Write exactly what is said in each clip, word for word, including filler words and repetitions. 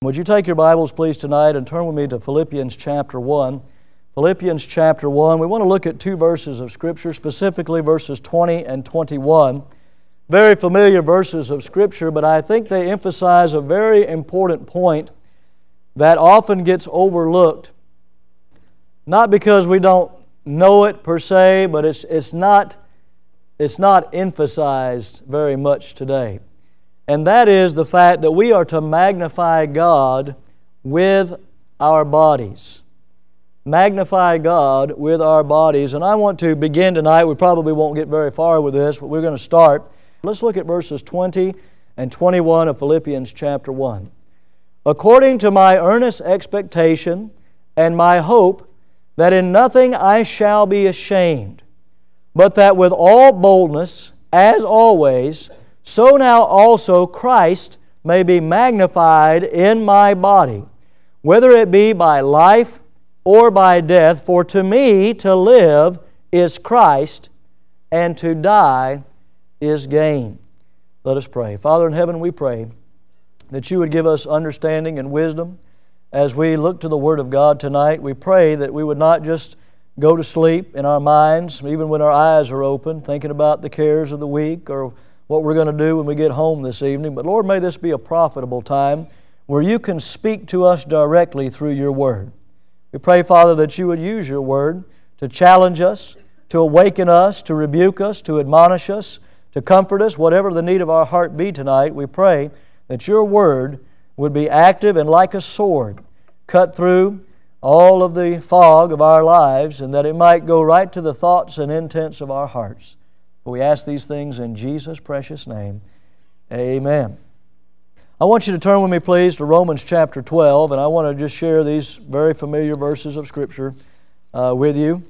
Would you take your Bibles, please, tonight and turn with me to Philippians chapter one. Philippians chapter one. We want to look at two verses of Scripture, specifically verses twenty and twenty-one. Very familiar verses of Scripture, but I think they emphasize a very important point that often gets overlooked. Not because we don't know it per se, but it's, it's, not, it's not emphasized very much today. And that is the fact that we are to magnify God with our bodies. Magnify God with our bodies. And I want to begin tonight. We probably won't get very far with this, but we're going to start. Let's look at verses twenty and twenty-one of Philippians chapter one. According to my earnest expectation and my hope that in nothing I shall be ashamed, but that with all boldness, as always, so now also Christ may be magnified in my body, whether it be by life or by death. For to me to live is Christ, and to die is gain. Let us pray. Father in heaven, we pray that You would give us understanding and wisdom as we look to the Word of God tonight. We pray that we would not just go to sleep in our minds, even when our eyes are open, thinking about the cares of the week or what we're going to do when we get home this evening. But Lord, may this be a profitable time where You can speak to us directly through Your Word. We pray, Father, that You would use Your Word to challenge us, to awaken us, to rebuke us, to admonish us, to comfort us, whatever the need of our heart be tonight. We pray that Your Word would be active and like a sword, cut through all of the fog of our lives, and that it might go right to the thoughts and intents of our hearts. We ask these things in Jesus' precious name. Amen. I want you to turn with me, please, to Romans chapter twelve, and I want to just share these very familiar verses of Scripture uh, with you.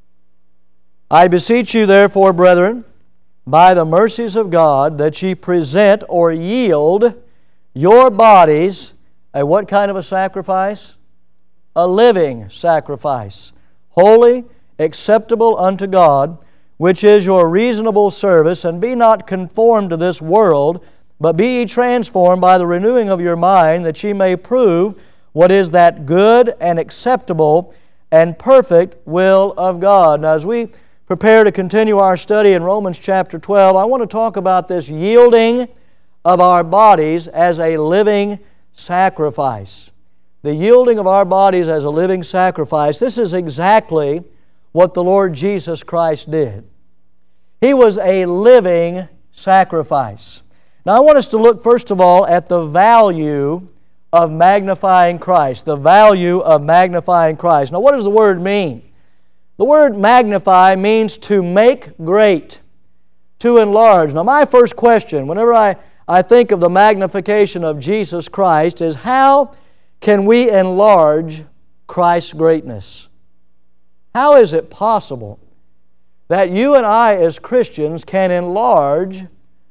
I beseech you, therefore, brethren, by the mercies of God, that ye present or yield your bodies a what kind of a sacrifice? A living sacrifice, holy, acceptable unto God, which is your reasonable service. And be not conformed to this world, but be ye transformed by the renewing of your mind, that ye may prove what is that good and acceptable and perfect will of God. Now, as we prepare to continue our study in Romans chapter twelve, I want to talk about this yielding of our bodies as a living sacrifice. The yielding of our bodies as a living sacrifice. This is exactly what the Lord Jesus Christ did. He was a living sacrifice. Now I want us to look first of all at the value of magnifying Christ. The value of magnifying Christ. Now what does the word mean? The word magnify means to make great, to enlarge. Now my first question, whenever I, I think of the magnification of Jesus Christ, is how can we enlarge Christ's greatness? How is it possible that you and I as Christians can enlarge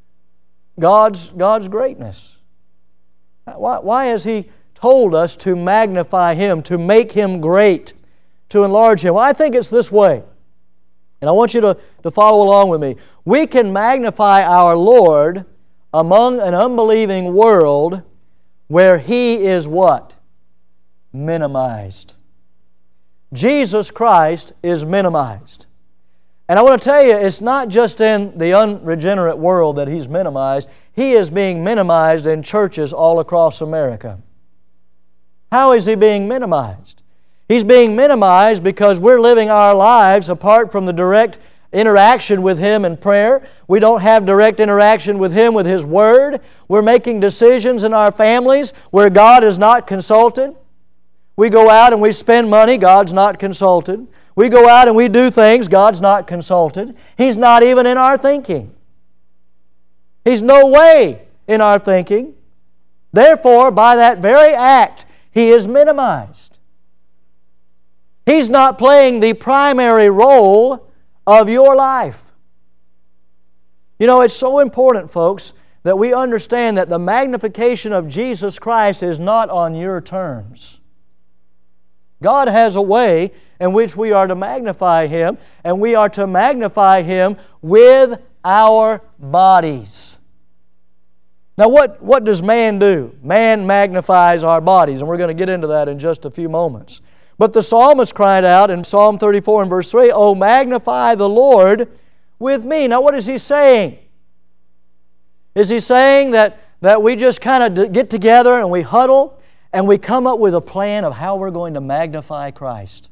God's, God's greatness? Why, why has He told us to magnify Him, to make Him great, to enlarge Him? Well, I think it's this way, and I want you to, to follow along with me. We can magnify our Lord among an unbelieving world where He is what? Minimized. Jesus Christ is minimized. And I want to tell you, it's not just in the unregenerate world that He's minimized. He is being minimized in churches all across America. How is He being minimized? He's being minimized because we're living our lives apart from the direct interaction with Him in prayer. We don't have direct interaction with Him with His Word. We're making decisions in our families where God is not consulted. We go out and we spend money, God's not consulted. We go out and we do things, God's not consulted. He's not even in our thinking. He's no way in our thinking. Therefore, by that very act, He is minimized. He's not playing the primary role of your life. You know, it's so important, folks, that we understand that the magnification of Jesus Christ is not on your terms. God has a way in which we are to magnify Him, and we are to magnify Him with our bodies. Now what, what does man do? Man magnifies our bodies, and we're going to get into that in just a few moments. But the psalmist cried out in Psalm thirty-four and verse three, "Oh, magnify the Lord with me." Now what is he saying? Is he saying that, that we just kind of get together and we huddle and we come up with a plan of how we're going to magnify Christ?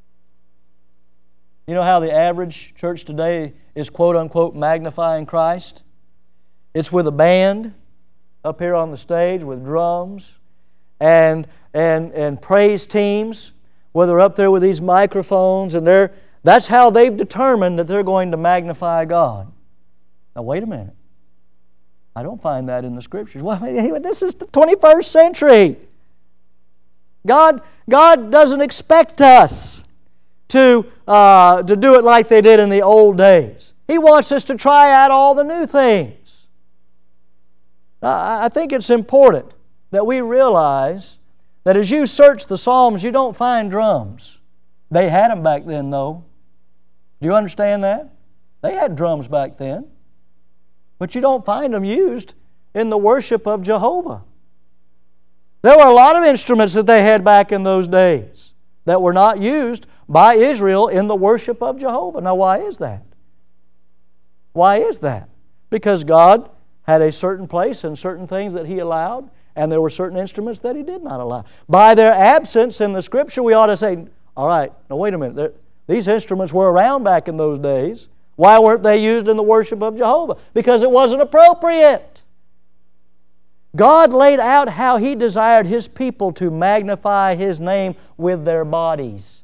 You know how the average church today is quote-unquote magnifying Christ? It's with a band up here on the stage with drums and, and, and praise teams, where they're up there with these microphones, and they're, that's how they've determined that they're going to magnify God. Now wait a minute. I don't find that in the Scriptures. Well, this is the twenty-first century. God, God doesn't expect us to, uh, to do it like they did in the old days. He wants us to try out all the new things. Now, I think it's important that we realize that as you search the Psalms, you don't find drums. They had them back then, though. Do you understand that? They had drums back then. But you don't find them used in the worship of Jehovah. There were a lot of instruments that they had back in those days that were not used by Israel in the worship of Jehovah. Now, why is that? Why is that? Because God had a certain place and certain things that He allowed, and there were certain instruments that He did not allow. By their absence in the Scripture, we ought to say, all right, now wait a minute. These instruments were around back in those days. Why weren't they used in the worship of Jehovah? Because it wasn't appropriate. God laid out how He desired His people to magnify His name with their bodies.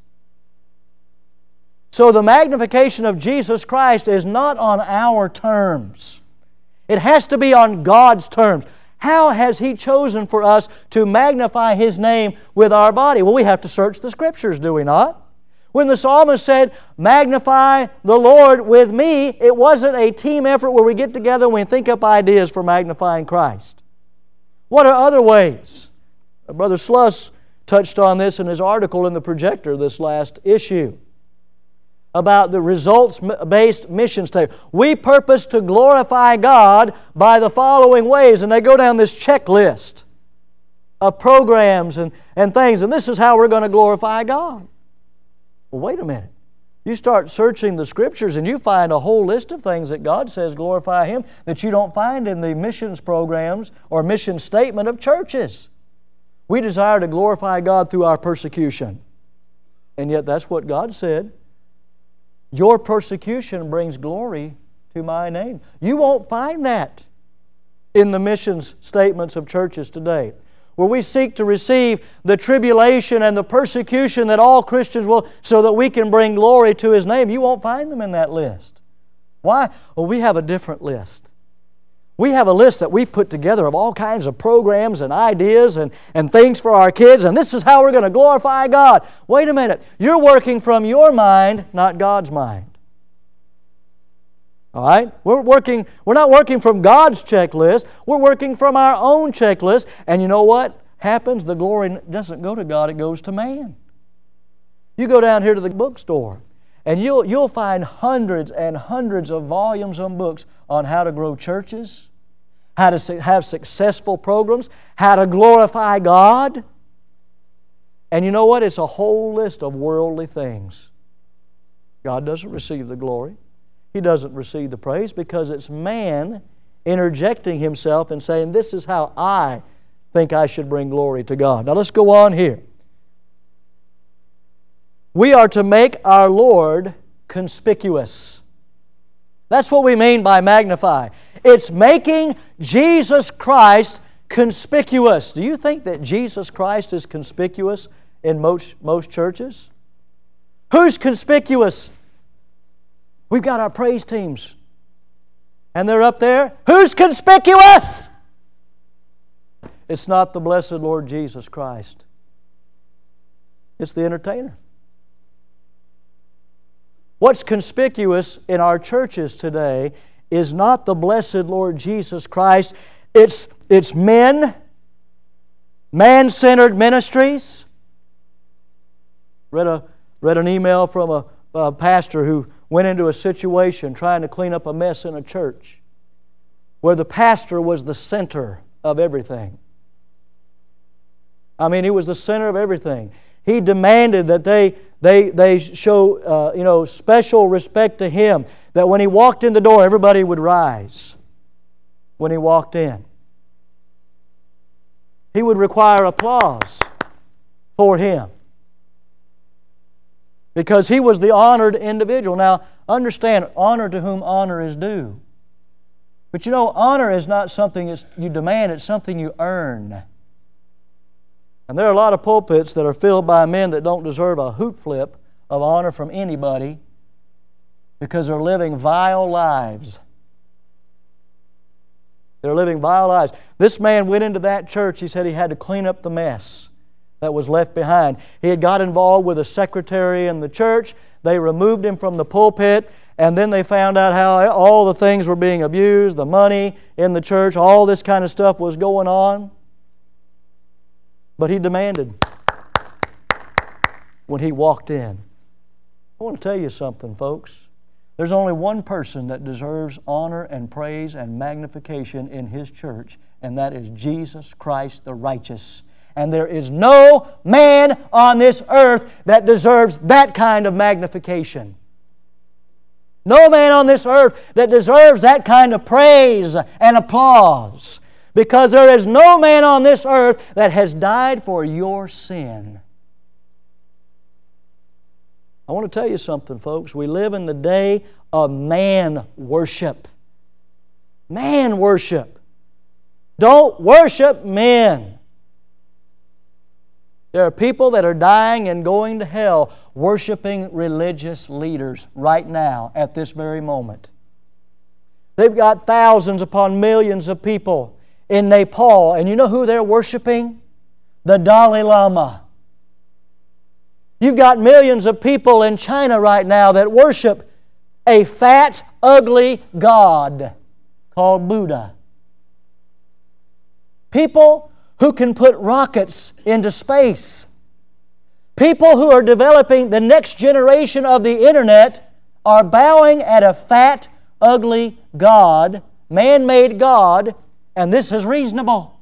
So the magnification of Jesus Christ is not on our terms. It has to be on God's terms. How has He chosen for us to magnify His name with our body? Well, we have to search the Scriptures, do we not? When the psalmist said, "Magnify the Lord with me," it wasn't a team effort where we get together and we think up ideas for magnifying Christ. What are other ways? Brother Sluss touched on this in his article in the Projector this last issue about the results-based mission statement. We purpose to glorify God by the following ways, and they go down this checklist of programs and, and things, and this is how we're going to glorify God. Well, wait a minute. You start searching the Scriptures and you find a whole list of things that God says glorify Him that you don't find in the missions programs or mission statement of churches. We desire to glorify God through our persecution. And yet that's what God said. Your persecution brings glory to my name. You won't find that in the missions statements of churches today, where we seek to receive the tribulation and the persecution that all Christians will, so that we can bring glory to His name. You won't find them in that list. Why? Well, we have a different list. We have a list that we put together of all kinds of programs and ideas and, and things for our kids, and this is how we're going to glorify God. Wait a minute. You're working from your mind, not God's mind. All right? We're working, we're not working from God's checklist. We're working from our own checklist. And you know what happens? The glory doesn't go to God, it goes to man. You go down here to the bookstore, and you'll, you'll find hundreds and hundreds of volumes of books on how to grow churches, how to have successful programs, how to glorify God. And you know what? It's a whole list of worldly things. God doesn't receive the glory. He doesn't receive the praise because it's man interjecting himself and saying, this is how I think I should bring glory to God. Now let's go on here. We are to make our Lord conspicuous. That's what we mean by magnify. It's making Jesus Christ conspicuous. Do you think that Jesus Christ is conspicuous in most, most churches? Who's conspicuous? We've got our praise teams. And they're up there. Who's conspicuous? It's not the blessed Lord Jesus Christ. It's the entertainer. What's conspicuous in our churches today is not the blessed Lord Jesus Christ. It's, it's men, man-centered ministries. Read, a, read an email from a, a pastor who went into a situation trying to clean up a mess in a church where the pastor was the center of everything. I mean, he was the center of everything. He demanded that they they they show uh, you know special respect to him. That when he walked in the door, everybody would rise when he walked in. He would require applause for him because he was the honored individual. Now, understand, honor to whom honor is due. But you know, honor is not something you demand, it's something you earn. And there are a lot of pulpits that are filled by men that don't deserve a hoot flip of honor from anybody because they're living vile lives. They're living vile lives. This man went into that church, he said he had to clean up the mess that was left behind. He had got involved with a secretary in the church. They removed him from the pulpit, and then they found out how all the things were being abused, the money in the church, all this kind of stuff was going on. But he demanded when he walked in. I want to tell you something, folks. There's only one person that deserves honor and praise and magnification in His church, and that is Jesus Christ the righteous. And there is no man on this earth that deserves that kind of magnification. No man on this earth that deserves that kind of praise and applause. Because there is no man on this earth that has died for your sin. I want to tell you something, folks. We live in the day of man worship. Man worship. Don't worship men. There are people that are dying and going to hell worshiping religious leaders right now at this very moment. They've got thousands upon millions of people in Nepal, and you know who they're worshiping? The Dalai Lama. You've got millions of people in China right now that worship a fat, ugly god called Buddha. People who can put rockets into space. People who are developing the next generation of the internet are bowing at a fat, ugly god, man-made god, and this is reasonable.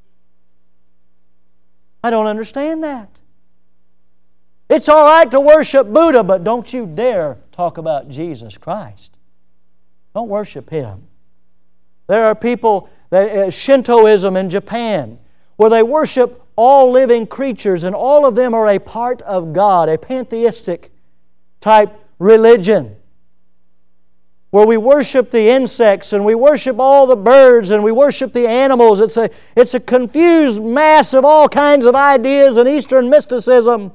I don't understand that. It's all right to worship Buddha, but don't you dare talk about Jesus Christ. Don't worship Him. There are people, that, uh, Shintoism in Japan, where they worship all living creatures, and all of them are a part of God, a pantheistic type religion, where we worship the insects and we worship all the birds and we worship the animals. It's a, it's a confused mass of all kinds of ideas and Eastern mysticism.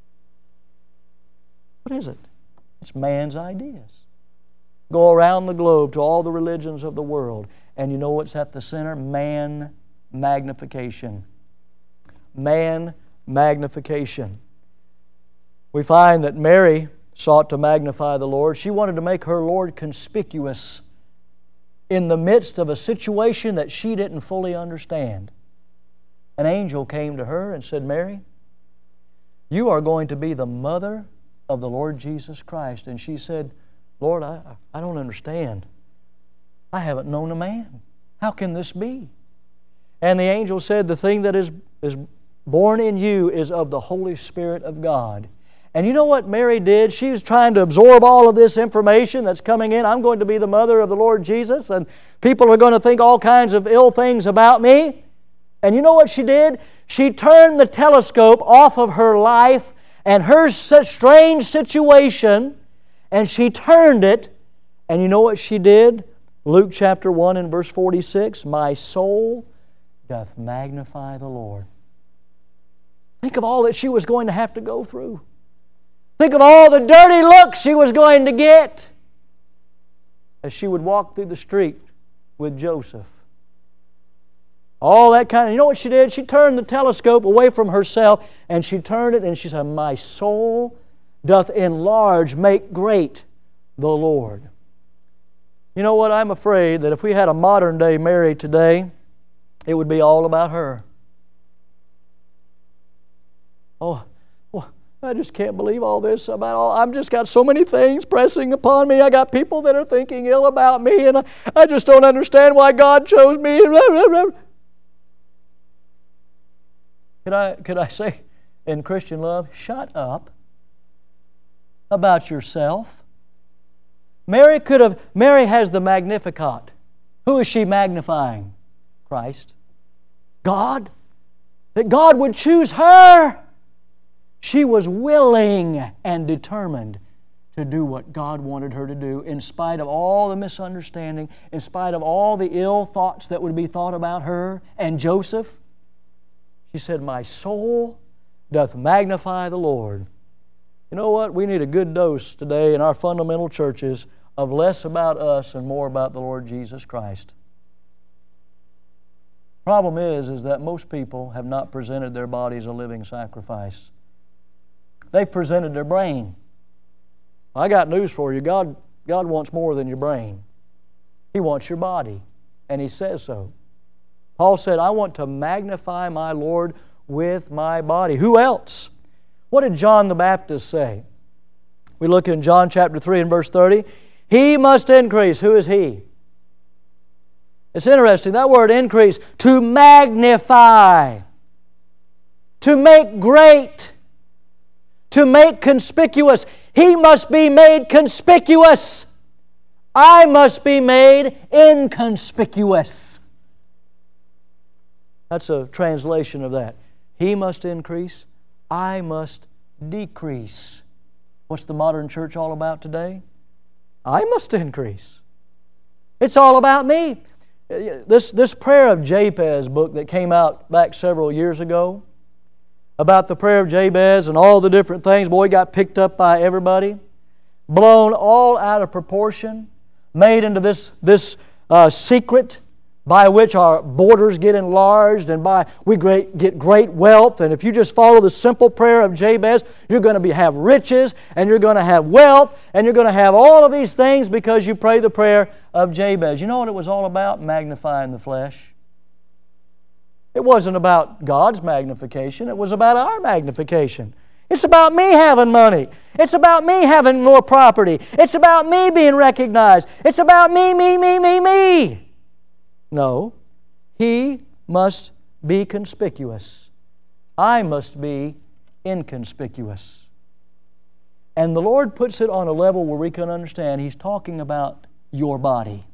What is it? It's man's ideas. Go around the globe to all the religions of the world, and you know what's at the center? Man magnification. Man magnification. We find that Mary sought to magnify the Lord. She wanted to make her Lord conspicuous in the midst of a situation that she didn't fully understand. An angel came to her and said, Mary, you are going to be the mother of the Lord Jesus Christ. And she said, Lord, I, I don't understand. I haven't known a man. How can this be? And the angel said, the thing that is, is born in you is of the Holy Spirit of God. And you know what Mary did? She was trying to absorb all of this information that's coming in. I'm going to be the mother of the Lord Jesus, and people are going to think all kinds of ill things about me. And you know what she did? She turned the telescope off of her life and her strange situation, and she turned it, and you know what she did? Luke chapter one and verse forty-six, my soul doth magnify the Lord. Think of all that she was going to have to go through. Think of all the dirty looks she was going to get as she would walk through the street with Joseph. All that kind of, you know what she did? She turned the telescope away from herself and she turned it and she said, my soul doth enlarge, make great the Lord. You know what? I'm afraid that if we had a modern day Mary today, it would be all about her. Oh, I just can't believe all this about all. I've just got so many things pressing upon me. I got people that are thinking ill about me, and I, I just don't understand why God chose me. Could I, could I say in Christian love, shut up about yourself? Mary could have, Mary has the Magnificat. Who is she magnifying? Christ. God. That God would choose her. She was willing and determined to do what God wanted her to do in spite of all the misunderstanding, in spite of all the ill thoughts that would be thought about her and Joseph. She said, my soul doth magnify the Lord. You know what? We need a good dose today in our fundamental churches of less about us and more about the Lord Jesus Christ. Problem is, is that most people have not presented their bodies a living sacrifice. They've presented their brain. I got news for you. God, God wants more than your brain. He wants your body, and He says so. Paul said, I want to magnify my Lord with my body. Who else? What did John the Baptist say? We look in John chapter three and verse thirty. He must increase. Who is He? It's interesting, that word increase, to magnify, to make great, to make conspicuous. He must be made conspicuous. I must be made inconspicuous. That's a translation of that. He must increase, I must decrease. What's the modern church all about today? I must increase. It's all about me. This, this prayer of Jabez book that came out back several years ago about the prayer of Jabez and all the different things, boy, got picked up by everybody, blown all out of proportion, made into this, this uh, secret by which our borders get enlarged and by we great, get great wealth. And if you just follow the simple prayer of Jabez, you're going to be, have riches and you're going to have wealth and you're going to have all of these things because you pray the prayer of Jabez. You know what it was all about? Magnifying the flesh. It wasn't about God's magnification. It was about our magnification. It's about me having money. It's about me having more property. It's about me being recognized. It's about me, me, me, me, me. No, He must be conspicuous. I must be inconspicuous. And the Lord puts it on a level where we can understand He's talking about your body.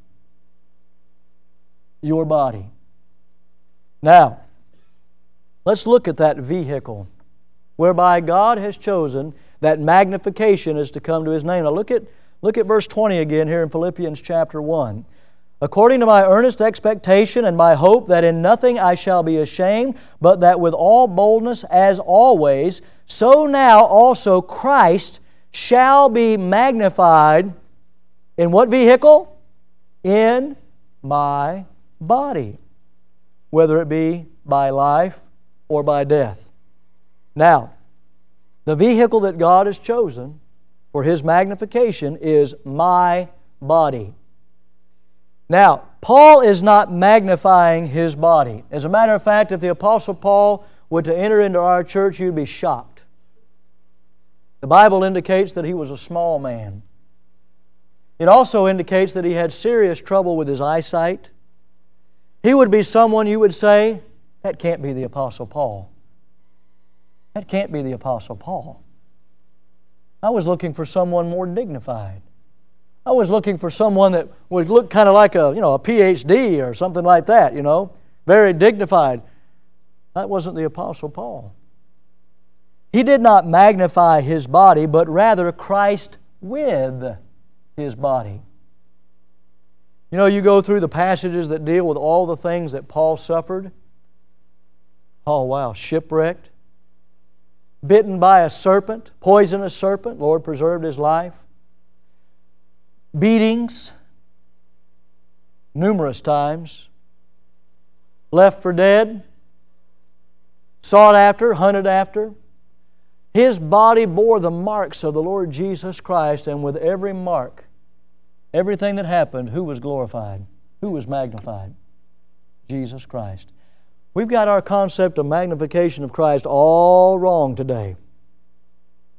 Your body. Now, let's look at that vehicle whereby God has chosen that magnification is to come to His name. Now look at, look at verse twenty again here in Philippians chapter one. According to my earnest expectation and my hope that in nothing I shall be ashamed, but that with all boldness as always, so now also Christ shall be magnified in what vehicle? In my body, whether it be by life or by death. Now, the vehicle that God has chosen for His magnification is my body. Now, Paul is not magnifying his body. As a matter of fact, if the Apostle Paul were to enter into our church, you'd be shocked. The Bible indicates that he was a small man. It also indicates that he had serious trouble with his eyesight. He would be someone you would say, that can't be the Apostle Paul. That can't be the Apostle Paul. I was looking for someone more dignified. I was looking for someone that would look kind of like a, you know, a P H D or something like that, you know, very dignified. That wasn't the Apostle Paul. He did not magnify his body, but rather Christ with his body. You know, you go through the passages that deal with all the things that Paul suffered. Oh, wow, shipwrecked, bitten by a serpent, poisonous serpent, Lord preserved his life. Beatings, numerous times, left for dead, sought after, hunted after. His body bore the marks of the Lord Jesus Christ, and with every mark, everything that happened, who was glorified? Who was magnified? Jesus Christ. We've got our concept of magnification of Christ all wrong today.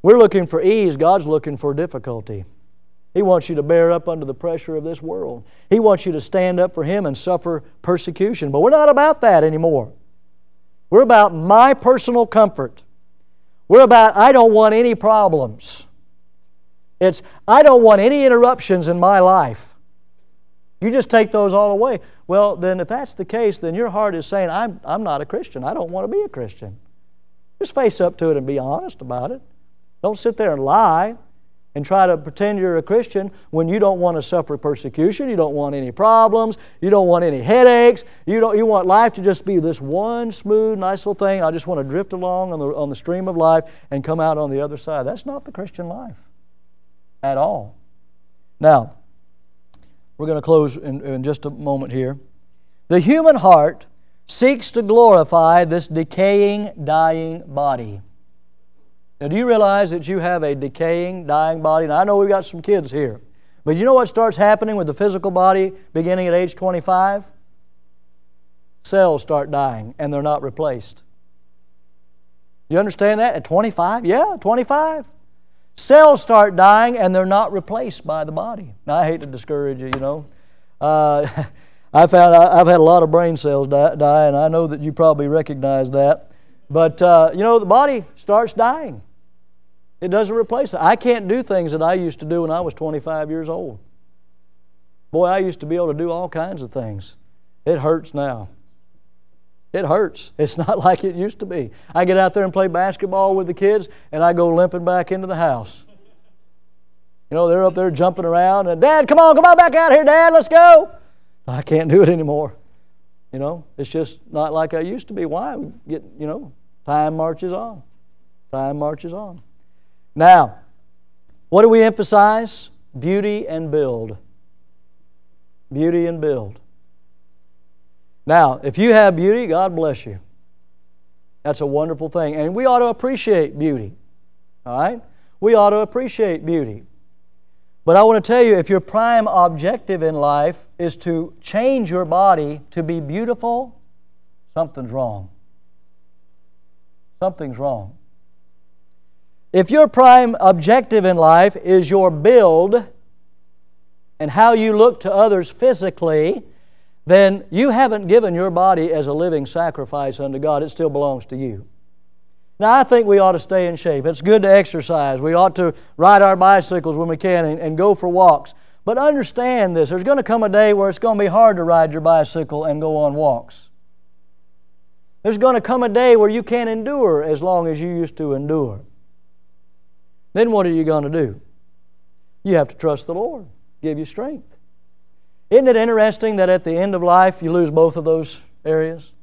We're looking for ease. God's looking for difficulty. He wants you to bear up under the pressure of this world. He wants you to stand up for Him and suffer persecution. But we're not about that anymore. We're about my personal comfort. We're about, I don't want any problems. It's, I don't want any interruptions in my life. You just take those all away. Well, then if that's the case, then your heart is saying, I'm, I'm not a Christian. I don't want to be a Christian. Just face up to it and be honest about it. Don't sit there and lie and try to pretend you're a Christian when you don't want to suffer persecution, you don't want any problems, you don't want any headaches, you don't you want life to just be this one smooth, nice little thing. I just want to drift along on the, on the stream of life and come out on the other side. That's not the Christian life at all. Now, we're going to close in, in just a moment here. The human heart seeks to glorify this decaying, dying body. Now, do you realize that you have a decaying, dying body? Now, I know we've got some kids here, but you know what starts happening with the physical body beginning at age twenty-five? Cells start dying, and they're not replaced. You understand that? At twenty-five? Yeah, twenty-five. Cells start dying, and they're not replaced by the body. Now, I hate to discourage you, you know. Uh, I found I, I've had a lot of brain cells die, die, and I know that you probably recognize that. But, uh, you know, the body starts dying. It doesn't replace it. I can't do things that I used to do when I was twenty-five years old. Boy, I used to be able to do all kinds of things. It hurts now. It hurts. It's not like it used to be. I get out there and play basketball with the kids, and I go limping back into the house. You know, they're up there jumping around, and, Dad, come on, come on back out here, Dad, let's go. I can't do it anymore. You know, it's just not like I used to be. Why? We get, you know, time marches on. Time marches on. Now, what do we emphasize? Beauty and build. Beauty and build. Now, if you have beauty, God bless you. That's a wonderful thing. And we ought to appreciate beauty. All right? We ought to appreciate beauty. But I want to tell you, if your prime objective in life is to change your body to be beautiful, something's wrong. Something's wrong. If your prime objective in life is your build and how you look to others physically, then you haven't given your body as a living sacrifice unto God. It still belongs to you. Now, I think we ought to stay in shape. It's good to exercise. We ought to ride our bicycles when we can and, and go for walks. But understand this. There's going to come a day where it's going to be hard to ride your bicycle and go on walks. There's going to come a day where you can't endure as long as you used to endure. Then what are you going to do? You have to trust the Lord. Give you strength. Isn't it interesting that at the end of life you lose both of those areas?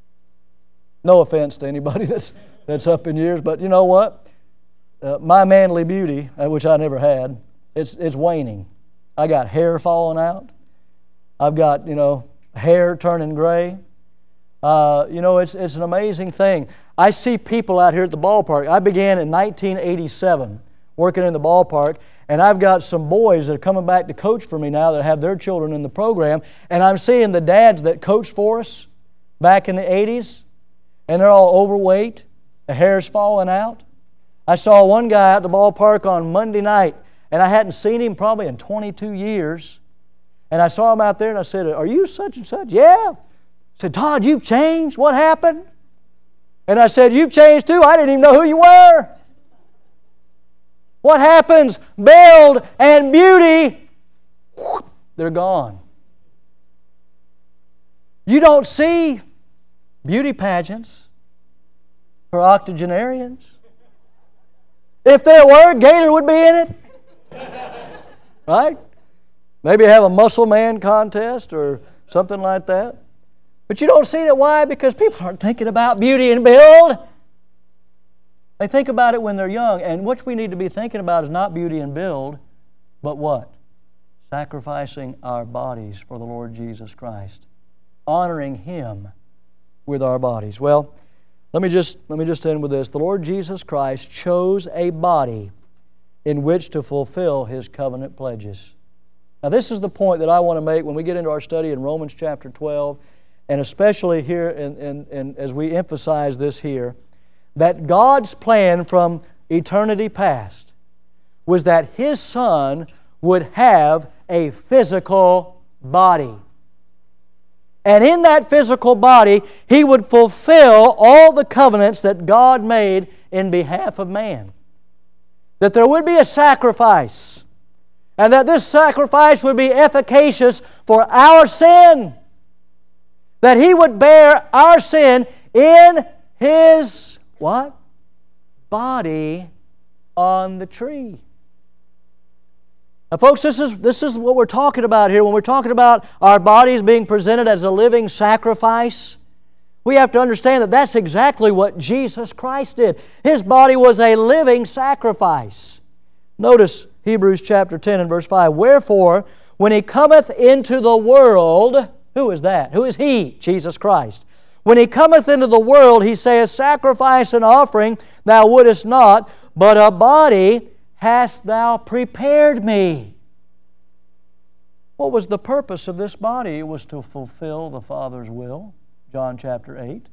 No offense to anybody that's that's up in years, but you know what? Uh, my manly beauty, uh, which I never had, it's it's waning. I got hair falling out. I've got, you know, hair turning gray. Uh, you know, it's it's an amazing thing. I see people out here at the ballpark. I began in nineteen eighty-seven working in the ballpark, and I've got some boys that are coming back to coach for me now that have their children in the program, and I'm seeing the dads that coached for us back in the eighties, and they're all overweight. The hair's falling out. I saw one guy at the ballpark on Monday night, and I hadn't seen him probably in twenty-two years. And I saw him out there, and I said, "Are you such and such?" "Yeah." I said, "Todd, you've changed. What happened?" And I said, "You've changed too. I didn't even know who you were." What happens? Build and beauty, whoop, they're gone. You don't see beauty pageants for octogenarians. If there were, Gator would be in it. Right? Maybe have a muscle man contest or something like that. But you don't see that. Why? Because people aren't thinking about beauty and build. They think about it when they're young. And what we need to be thinking about is not beauty and build, but what? Sacrificing our bodies for the Lord Jesus Christ. Honoring Him with our bodies. Well, let me just let me just end with this. The Lord Jesus Christ chose a body in which to fulfill His covenant pledges. Now, this is the point that I want to make when we get into our study in Romans chapter twelve, and especially here in, in, in, as we emphasize this here, that God's plan from eternity past was that His Son would have a physical body. And in that physical body, He would fulfill all the covenants that God made in behalf of man. That there would be a sacrifice, and that this sacrifice would be efficacious for our sin. That He would bear our sin in His, what? Body on the tree. Now folks, this is, this is what we're talking about here. When we're talking about our bodies being presented as a living sacrifice, we have to understand that that's exactly what Jesus Christ did. His body was a living sacrifice. Notice Hebrews chapter ten and verse five. Wherefore, when He cometh into the world, who is that? Who is He? Jesus Christ. When He cometh into the world, He saith, Sacrifice and offering thou wouldest not, but a body hast thou prepared me. What was the purpose of this body? It was to fulfill the Father's will. John chapter eight.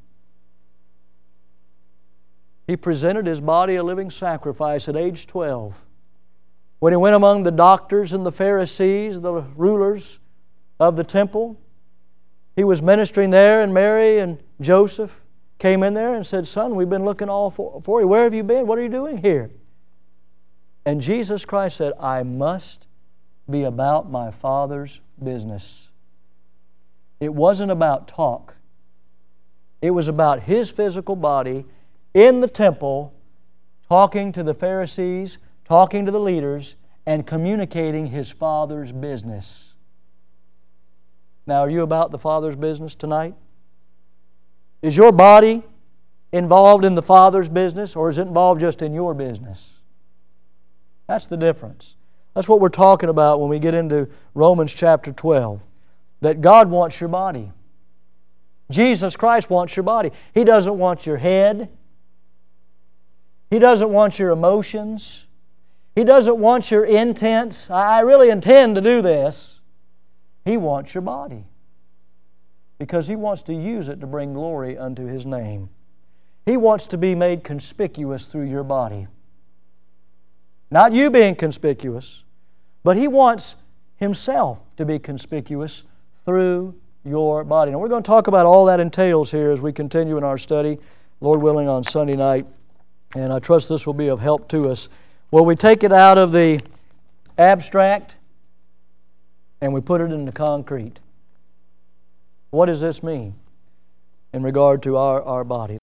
He presented His body a living sacrifice at age twelve. When He went among the doctors and the Pharisees, the rulers of the temple, He was ministering there, and Mary and Joseph came in there and said, Son, we've been looking all for, for you. Where have you been? What are you doing here? And Jesus Christ said, I must be about my Father's business. It wasn't about talk. It was about His physical body in the temple, talking to the Pharisees, talking to the leaders, and communicating His Father's business. Now, are you about the Father's business tonight? Is your body involved in the Father's business, or is it involved just in your business? That's the difference. That's what we're talking about when we get into Romans chapter twelve. That God wants your body. Jesus Christ wants your body. He doesn't want your head. He doesn't want your emotions. He doesn't want your intents. I really intend to do this. He wants your body. Because He wants to use it to bring glory unto His name. He wants to be made conspicuous through your body. Not you being conspicuous, but He wants Himself to be conspicuous through your body. Now we're going to talk about all that entails here as we continue in our study, Lord willing, on Sunday night. And I trust this will be of help to us. Well, we take it out of the abstract and we put it into concrete. What does this mean in regard to our, our body?